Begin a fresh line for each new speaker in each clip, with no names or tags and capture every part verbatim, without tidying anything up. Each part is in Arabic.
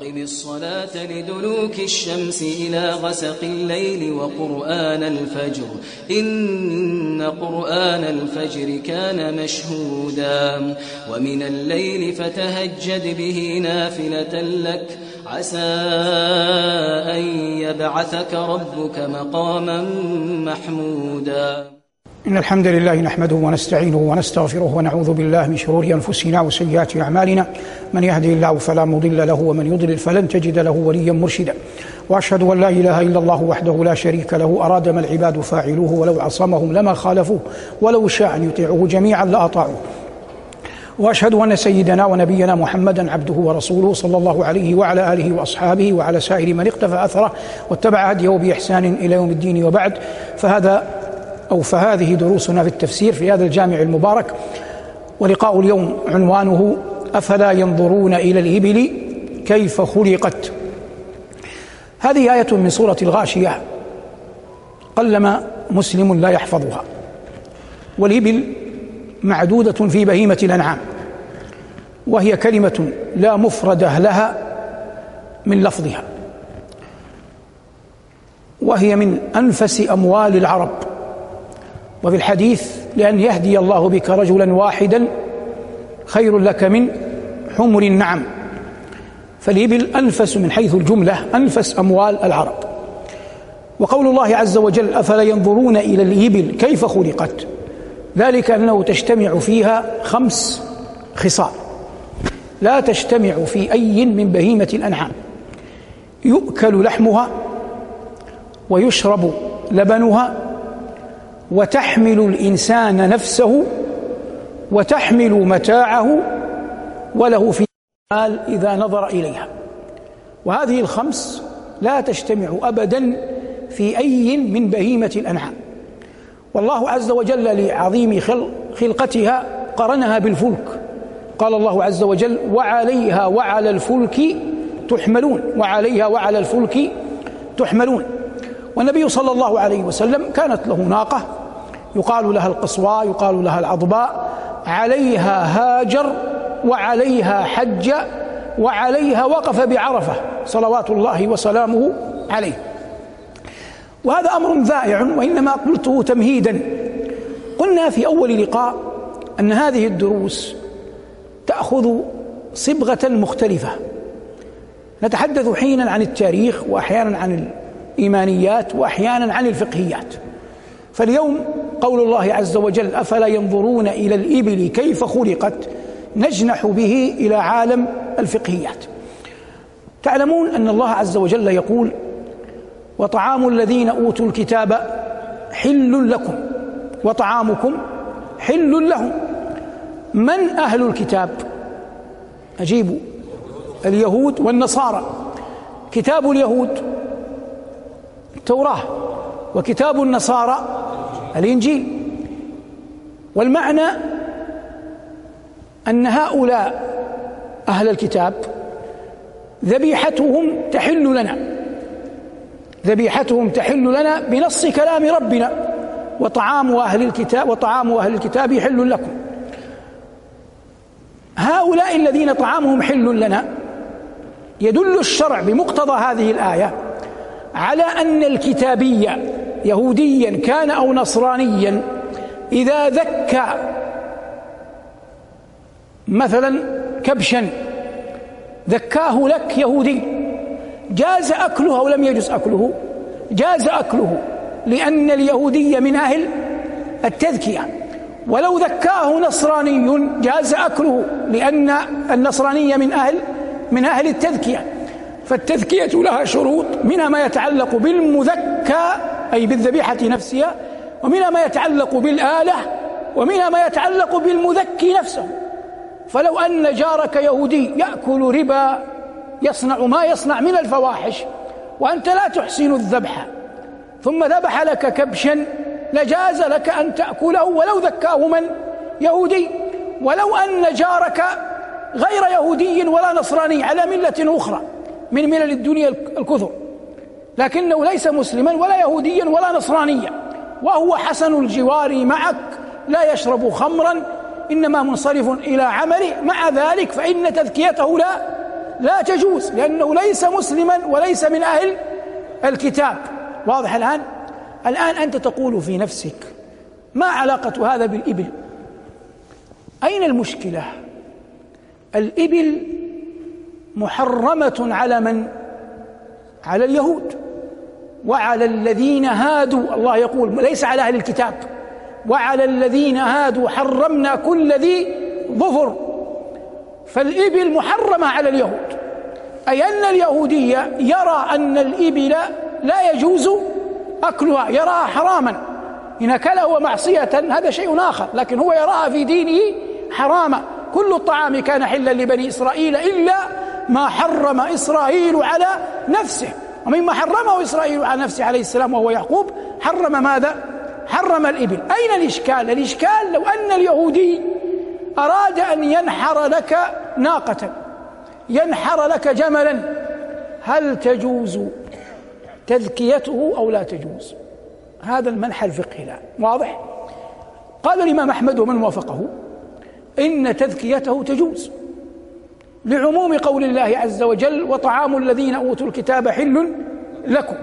وأقم الصلاة لدلوك الشمس إلى غسق الليل وقرآن الفجر إن قرآن الفجر كان مشهودا ومن الليل فتهجد به نافلة لك عسى أن يبعثك ربك مقاما محمودا.
إن الحمد لله نحمده ونستعينه ونستغفره ونعوذ بالله من شرور أنفسنا وسيئات أعمالنا، من يهده الله فلا مضل له ومن يضلل فلن تجد له وليا مرشدا. وأشهد أن لا إله إلا الله وحده لا شريك له أراد ما العباد فاعلوه ولو عصمهم لما خالفوه ولو شاء أن يطيعوه جميعا لأطاعوه. وأشهد أن سيدنا ونبينا محمدا عبده ورسوله صلى الله عليه وعلى آله وأصحابه وعلى سائر من اقتفى أثره واتبع هديه بإحسان إلى يوم الدين. وبعد، فهذا أو فهذه دروسنا في التفسير في هذا الجامع المبارك، ولقاء اليوم عنوانه أفلا ينظرون إلى الإبل كيف خلقت. هذه آية من سورة الغاشية قلما مسلم لا يحفظها، والإبل معدودة في بهيمة الأنعام، وهي كلمة لا مفرد لها من لفظها، وهي من أنفس أموال العرب. وفي الحديث لأن يهدي الله بك رجلا واحدا خير لك من حمر النعم. فالإبل أنفس من حيث الجملة، أنفس أموال العرب. وقول الله عز وجل أفلا ينظرون إلى الإبل كيف خلقت، ذلك أنه تجتمع فيها خمس خصال لا تجتمع في أي من بهيمة الأنعام: يؤكل لحمها، ويشرب لبنها، وتحمل الإنسان نفسه، وتحمل متاعه، وله في مال إذا نظر إليها. وهذه الخمس لا تجتمع أبدا في أي من بهيمة الأنعام. والله عز وجل لعظيم خلقتها قرنها بالفلك، قال الله عز وجل وعليها وعلى الفلك تحملون، وعليها وعلى الفلك تحملون. والنبي صلى الله عليه وسلم كانت له ناقة يقال لها القصواء، يقال لها العضباء، عليها هاجر وعليها حج وعليها وقف بعرفة صلوات الله وسلامه عليه. وهذا أمر ذائع، وإنما قلته تمهيدا. قلنا في أول لقاء أن هذه الدروس تأخذ صبغة مختلفة، نتحدث حينا عن التاريخ، وأحيانا عن الإيمانيات، وأحيانا عن الفقهيات. فاليوم قول الله عز وجل أفلا ينظرون إلى الإبل كيف خلقت، نجنح به إلى عالم الفقهيات. تعلمون أن الله عز وجل يقول وطعام الذين أوتوا الكتاب حل لكم وطعامكم حل لهم. من أهل الكتاب؟ أجيبوا: اليهود والنصارى. كتاب اليهود التوراة، وكتاب النصارى الإنجيل. والمعنى أن هؤلاء أهل الكتاب ذبيحتهم تحل لنا، ذبيحتهم تحل لنا بنص كلام ربنا، وطعام أهل الكتاب وطعام أهل الكتاب حل لكم. هؤلاء الذين طعامهم حل لنا، يدل الشرع بمقتضى هذه الآية على أن الكتابي يهوديا كان أو نصرانيا إذا ذكى مثلا كبشا ذكاه لك يهودي، جاز أكله أو لم يجز أكله؟ جاز أكله، لأن اليهودي من أهل التذكية. ولو ذكاه نصراني جاز أكله، لأن النصرانية من أهل من أهل التذكية. فالتذكية لها شروط، منها ما يتعلق بالمذكى أي بالذبيحة نفسها، ومنها ما يتعلق بالآلة، ومنها ما يتعلق بالمذكي نفسه. فلو أن جارك يهودي يأكل ربا، يصنع ما يصنع من الفواحش، وأنت لا تحسن الذبح، ثم ذبح لك كبشا، لجاز لك أن تأكله ولو ذكاه من يهودي. ولو أن جارك غير يهودي ولا نصراني على ملة أخرى من ملل الدنيا الكثر، لكنه ليس مسلما ولا يهوديا ولا نصرانيا، وهو حسن الجوار معك، لا يشرب خمرا، إنما منصرف إلى عمله، مع ذلك فإن تذكيته لا لا تجوز، لأنه ليس مسلما وليس من أهل الكتاب. واضح الآن؟ الآن أنت تقول في نفسك ما علاقة هذا بالإبل؟ أين المشكلة؟ الإبل محرمة على من؟ على اليهود وعلى الذين هادوا. الله يقول ليس على أهل الكتاب، وعلى الذين هادوا حرمنا كل ذي ظفر. فالإبل محرمة على اليهود، أي أن اليهودية يرى أن الإبل لا يجوز أكلها، يراها حراما، إن أكله معصية هذا شيء آخر، لكن هو يراها في دينه حراما. كل الطعام كان حلا لبني إسرائيل إلا ما حرم إسرائيل على نفسه، ومما حرمه إسرائيل على نفسه عليه السلام وهو يعقوب حرم ماذا؟ حرم الإبل. أين الإشكال؟ الإشكال لو أن اليهودي أراد أن ينحر لك ناقة، ينحر لك جملا، هل تجوز تذكيته أو لا تجوز؟ هذا المنحى الفقهي الآن واضح. قال الإمام أحمد ومن وافقه إن تذكيته تجوز لعموم قول الله عز وجل وطعام الذين أوتوا الكتاب حل لكم،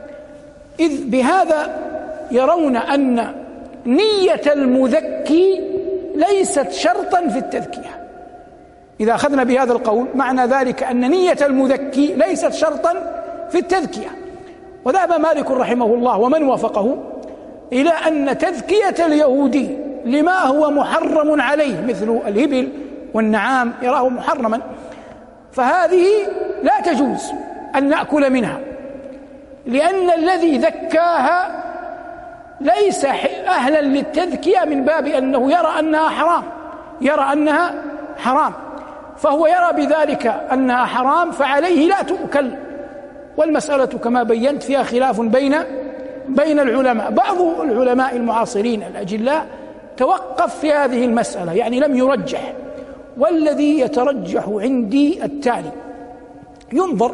إذ بهذا يرون أن نية المذكي ليست شرطا في التذكية. إذا أخذنا بهذا القول معنى ذلك أن نية المذكي ليست شرطا في التذكية. وذهب مالك رحمه الله ومن وافقه إلى أن تذكية اليهودي لما هو محرم عليه مثل الإبل والنعام يراه محرما، فهذه لا تجوز أن نأكل منها، لأن الذي ذكاها ليس أهلا للتذكية من باب أنه يرى أنها حرام، يرى أنها حرام، فهو يرى بذلك أنها حرام فعليه لا تؤكل. والمسألة كما بينت فيها خلاف بين بين العلماء. بعض العلماء المعاصرين الأجلاء توقف في هذه المسألة، يعني لم يرجح، والذي يترجح عندي التالي: ينظر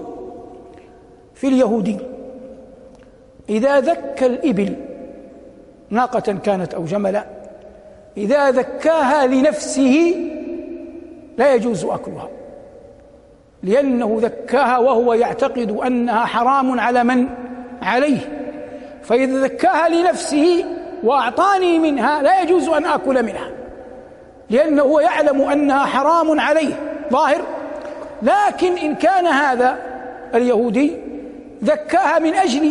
في اليهودي إذا ذكى الإبل ناقة كانت أو جملا، إذا ذكاها لنفسه لا يجوز أكلها، لأنه ذكاها وهو يعتقد أنها حرام على من؟ عليه. فإذا ذكاها لنفسه وأعطاني منها لا يجوز أن آكل منها، لأنه هو يعلم أنها حرام عليه ظاهر. لكن إن كان هذا اليهودي ذكاها من أجل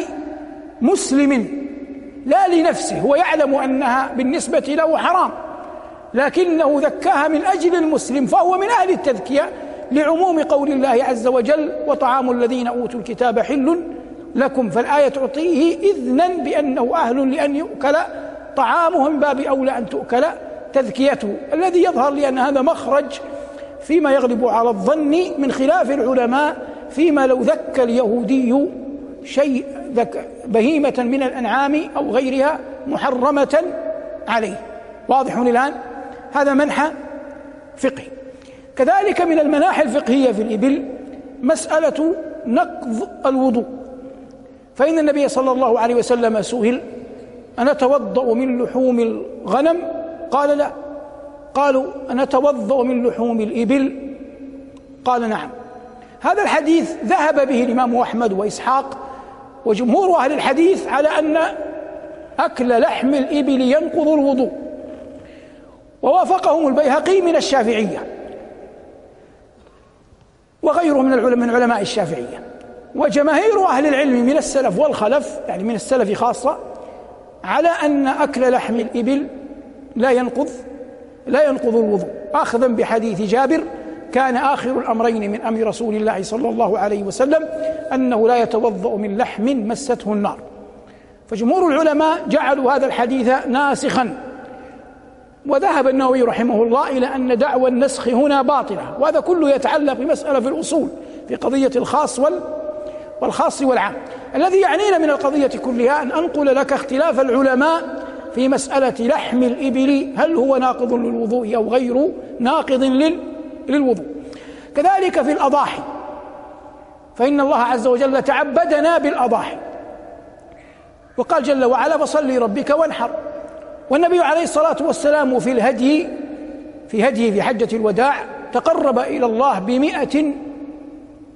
مسلم لا لنفسه، هو يعلم أنها بالنسبة له حرام، لكنه ذكاها من أجل المسلم، فهو من أهل التذكية لعموم قول الله عز وجل وطعام الذين أوتوا الكتاب حل لكم، فالآية تعطيه إذنا بأنه أهل لأن يؤكل طعامه، من باب أولى أن تؤكل تذكيته. الذي يظهر لي أن هذا مخرج فيما يغلب على الظن من خلاف العلماء فيما لو ذكى اليهودي شيء بهيمة من الأنعام أو غيرها محرمة عليه. واضح الآن؟ هذا منحى فقهي. كذلك من المناحي الفقهية في الإبل مسألة نقض الوضوء، فإن النبي صلى الله عليه وسلم سئل: أنتوضأ من لحوم الغنم؟ قال: لا. قالوا: أنتوضأ من لحوم الإبل؟ قال: نعم. هذا الحديث ذهب به الإمام أحمد وإسحاق وجمهور أهل الحديث على أن أكل لحم الإبل ينقض الوضوء، ووافقهم البيهقي من الشافعية وغيره من علماء الشافعية. وجماهير أهل العلم من السلف والخلف، يعني من السلف خاصة، على أن أكل لحم الإبل لا ينقض لا ينقض الوضوء، أخذا بحديث جابر: كان آخر الأمرين من أمر رسول الله صلى الله عليه وسلم أنه لا يتوضأ من لحم مسته النار. فجمهور العلماء جعلوا هذا الحديث ناسخا، وذهب النووي رحمه الله إلى أن دعوى النسخ هنا باطلة، وهذا كله يتعلق بمسألة في الأصول في قضية الخاص والخاص والعام. الذي يعنينا من القضية كلها أن أنقل لك اختلاف العلماء في مسألة لحم الإبل، هل هو ناقض للوضوء أو غير ناقض للوضوء. كذلك في الأضاحي، فإن الله عز وجل تعبدنا بالأضاحي، وقال جل وعلا: فصل لربك وانحر. والنبي عليه الصلاة والسلام في الهدي في هديه في حجة الوداع تقرب إلى الله بمئة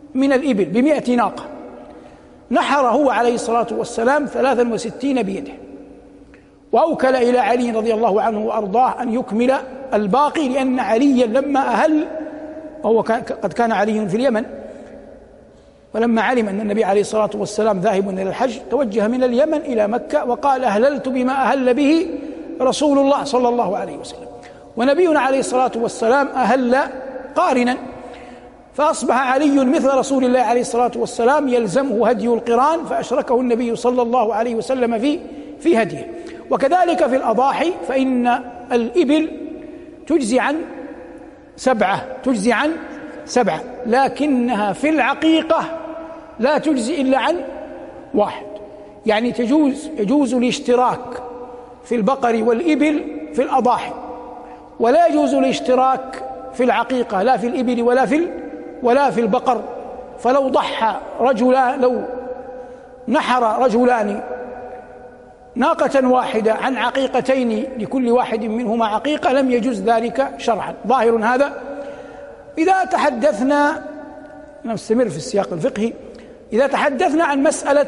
من الإبل بمئة ناقة، نحر هو عليه الصلاة والسلام ثلاثا وستين بيده، وأوكل إلى علي رضي الله عنه وأرضاه أن يكمل الباقي، لأن عليا لما أهل، وهو قد كان علي في اليمن، ولما علم أن النبي عليه الصلاة والسلام ذاهب إلى الحج توجه من اليمن إلى مكة وقال: أهللت بما أهل به رسول الله صلى الله عليه وسلم. ونبينا عليه الصلاة والسلام أهل قارنا، فأصبح علي مثل رسول الله عليه الصلاة والسلام يلزمه هدي القران، فأشركه النبي صلى الله عليه وسلم في في هديه. وكذلك في الأضاحي، فإن الإبل تجزي عن سبعة تجزي عن سبعة لكنها في العقيقة لا تجزي إلا عن واحد، يعني تجوز يجوز الاشتراك في البقر والإبل في الأضاحي، ولا يجوز الاشتراك في العقيقة لا في الإبل ولا في ولا في البقر. فلو ضحى رجلان لو نحر رجلان ناقة واحدة عن عقيقتين لكل واحد منهما عقيقة لم يجوز ذلك شرعا. ظاهر هذا. إذا تحدثنا، نستمر في السياق الفقهي، إذا تحدثنا عن مسألة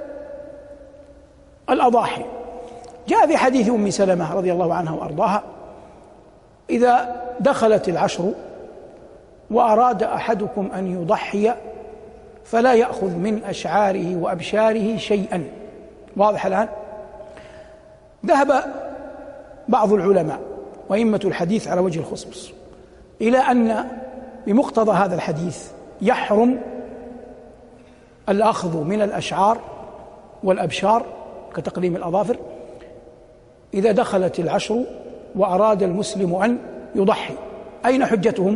الأضاحي، جاء في حديث أم سلمة رضي الله عنها وأرضاها: إذا دخلت العشر وأراد أحدكم أن يضحي فلا يأخذ من أشعاره وأبشاره شيئا. واضح الآن؟ ذهب بعض العلماء وأئمة الحديث على وجه الخصوص إلى أن بمقتضى هذا الحديث يحرم الأخذ من الأشعار والأبشار كتقليم الأظافر إذا دخلت العشر وأراد المسلم أن يضحي. أين حجتهم؟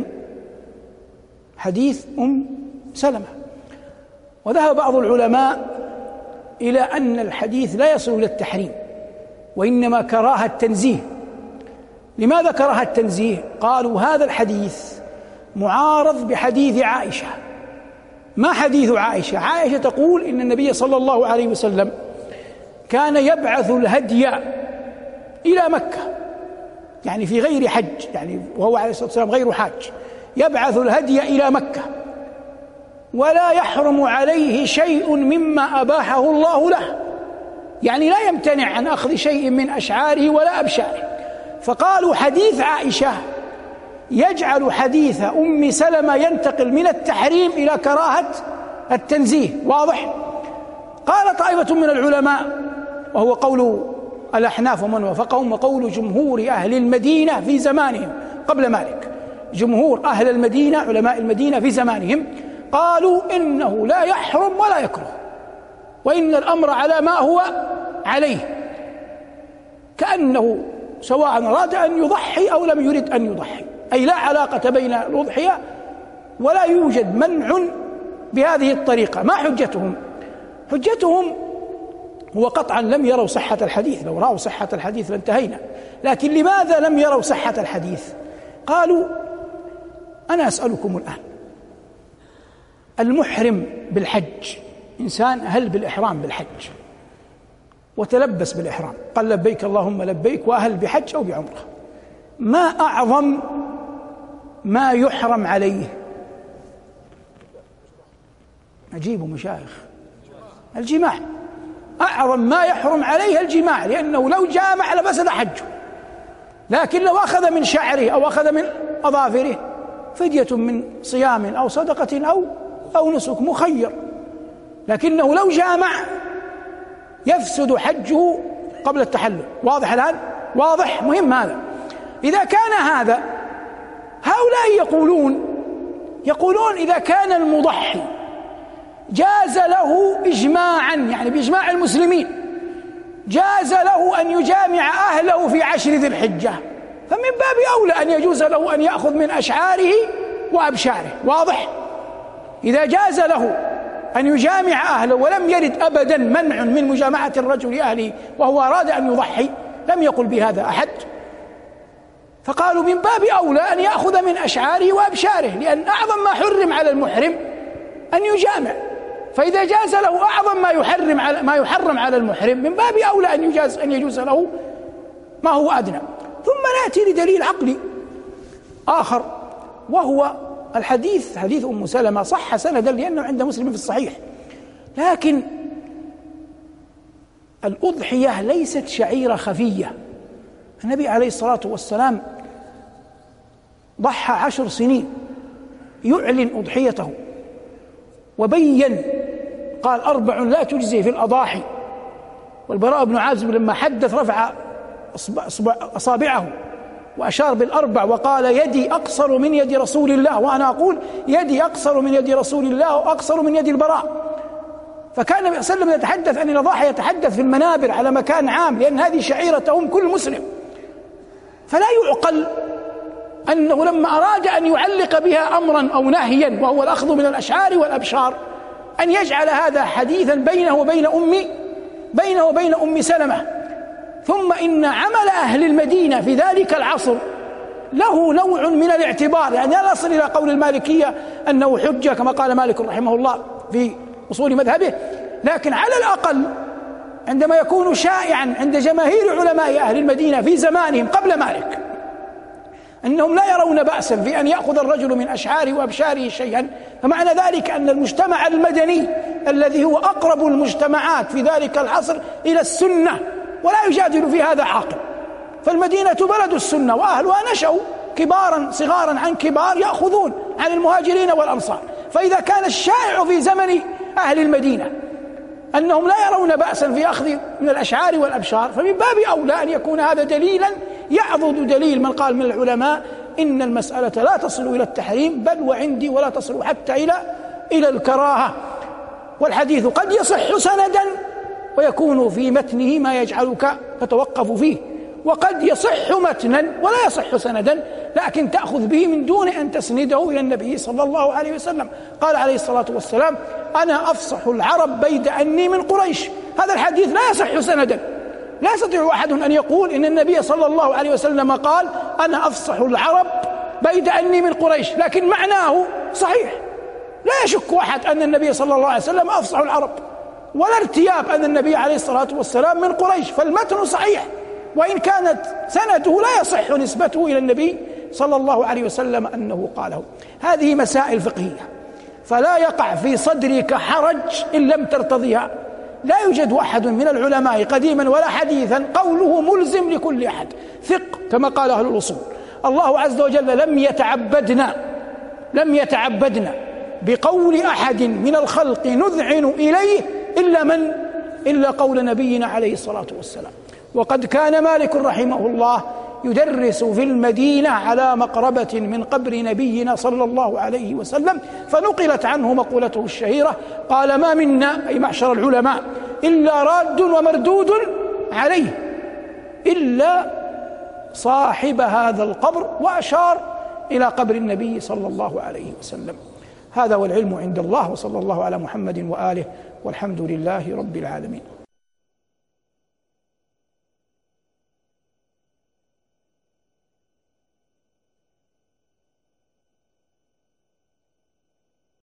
حديث أم سلمة. وذهب بعض العلماء إلى أن الحديث لا يصل إلى التحريم، وإنما كراهة التنزيه. لماذا كراهة التنزيه؟ قالوا هذا الحديث معارض بحديث عائشة. ما حديث عائشة؟ عائشة تقول إن النبي صلى الله عليه وسلم كان يبعث الهدي إلى مكة، يعني في غير حج، يعني وهو عليه الصلاة والسلام غير حاج، يبعث الهدي إلى مكة ولا يحرم عليه شيء مما أباحه الله له، يعني لا يمتنع عن أخذ شيء من أشعاره ولا أبشاره. فقالوا حديث عائشة يجعل حديث أم سلمة ينتقل من التحريم إلى كراهة التنزيه. واضح؟ قال طائفة من العلماء، وهو قول الأحناف ومن وافقهم وقول جمهور أهل المدينة في زمانهم قبل مالك، جمهور أهل المدينة علماء المدينة في زمانهم قالوا إنه لا يحرم ولا يكره، وإن الأمر على ما هو عليه، كأنه سواء أراد أن يضحي أو لم يرد أن يضحي، أي لا علاقة بين الأضحية ولا يوجد منع بهذه الطريقة. ما حجتهم؟ حجتهم هو قطعا لم يروا صحة الحديث، لو رأوا صحة الحديث لانتهينا، لكن لماذا لم يروا صحة الحديث؟ قالوا: أنا أسألكم الآن، المحرم بالحج إنسان أهل بالإحرام بالحج وتلبس بالإحرام، قال لبيك اللهم لبيك وأهل بحج أو بعمرة، ما أعظم ما يحرم عليه؟ أجيبوا مشايخ، الجماع. أعظم ما يحرم عليه الجماع، لأنه لو جامع لفسد حجه، لكن لو أخذ من شعره أو أخذ من أظافره فدية من صيام أو صدقة أو أو نسك مخير، لكنه لو جامع يفسد حجه قبل التحلل. واضح الآن؟ واضح؟ مهم هذا. إذا كان هذا، هؤلاء يقولون يقولون إذا كان المضحي جاز له إجماعا، يعني بإجماع المسلمين، جاز له أن يجامع أهله في عشر ذي الحجة، فمن باب أولى أن يجوز له أن يأخذ من أشعاره وأبشاره. واضح؟ إذا جاز له أن يجامع أهله ولم يرد أبدا منع من مجامعة الرجل أهله وهو أراد أن يضحي، لم يقل بهذا أحد، فقالوا من باب أولى أن يأخذ من أشعاره وأبشاره، لأن أعظم ما حرم على المحرم أن يجامع، فإذا جاز له أعظم ما يحرم على ما يحرم على المحرم من باب أولى أن يجاز أن يجوز له ما هو أدنى. ثم نأتي لدليل عقلي آخر، وهو الحديث حديث أم سلمة صح سندا لأنه عند مسلم في الصحيح، لكن الأضحية ليست شعيرة خفية. النبي عليه الصلاة والسلام ضحى عشر سنين يعلن أضحيته، وبين قال أربع لا تجزي في الأضاحي. والبراء بن عازب لما حدث رفع أصابعه وأشار بالأربع وقال يدي أقصر من يد رسول الله، وأنا أقول يدي أقصر من يد رسول الله وأقصر من يد البراء. فكان النبي صلى الله عليه وسلم يتحدث عن الأضاحي يتحدث في المنابر على مكان عام، لأن هذه شعيرتهم كل مسلم. فلا يعقل أنه لما أراد أن يعلق بها أمرا أو نهيا وهو الأخذ من الأشعار والأبشار أن يجعل هذا حديثا بينه وبين أم بينه وبين أم سلمة. ثم إن عمل أهل المدينة في ذلك العصر له نوع من الاعتبار، يعني لا نصل إلى قول المالكية أنه حجة كما قال مالك رحمه الله في أصول مذهبه، لكن على الأقل عندما يكون شائعا عند جماهير علماء أهل المدينة في زمانهم قبل مالك أنهم لا يرون بأسا في أن يأخذ الرجل من أشعاره وأبشاره شيئا، فمعنى ذلك أن المجتمع المدني الذي هو أقرب المجتمعات في ذلك العصر إلى السنة ولا يجادل في هذا عاقل. فالمدينة بلد السنة وأهلها نشأوا كبارا صغارا عن كبار يأخذون عن المهاجرين والأنصار. فإذا كان الشائع في زمن أهل المدينة أنهم لا يرون بأسا في أخذ من الأشعار والأبشار، فمن باب أولى أن يكون هذا دليلا يعضد دليل من قال من العلماء إن المسألة لا تصل إلى التحريم بل وعندي ولا تصل حتى إلى إلى الكراهة. والحديث قد يصح سندا ويكون في متنه ما يجعلك تتوقف فيه، وقد يصح متنا ولا يصح سندا لكن تأخذ به من دون أن تسنده إلى النبي صلى الله عليه وسلم. قال عليه الصلاة والسلام أنا أفصح العرب بيد أني من قريش. هذا الحديث لا يصح سندا، لا يستطيع أحد أن يقول إن النبي صلى الله عليه وسلم قال أنا أفصح العرب بيد أني من قريش، لكن معناه صحيح. لا يشك أحد أن النبي صلى الله عليه وسلم أفصح العرب، ولا ارتياب أن النبي عليه الصلاة والسلام من قريش، فالمتن صحيح وإن كانت سنده لا يصح نسبته إلى النبي صلى الله عليه وسلم أنه قاله. هذه مسائل فقهية فلا يقع في صدرك حرج إن لم ترتضيها. لا يوجد أحد من العلماء قديما ولا حديثا قوله ملزم لكل أحد، ثق كما قال أهل الأصول. الله عز وجل لم يتعبدنا لم يتعبدنا بقول أحد من الخلق نذعن إليه إلا من إلا قول نبينا عليه الصلاة والسلام. وقد كان مالك رحمه الله يدرس في المدينة على مقربة من قبر نبينا صلى الله عليه وسلم، فنقلت عنه مقولته الشهيرة قال ما منا أي معشر العلماء إلا راد ومردود عليه إلا صاحب هذا القبر، وأشار إلى قبر النبي صلى الله عليه وسلم. هذا والعلم عند الله، وصلى الله على محمد وآله، والحمد لله رب العالمين.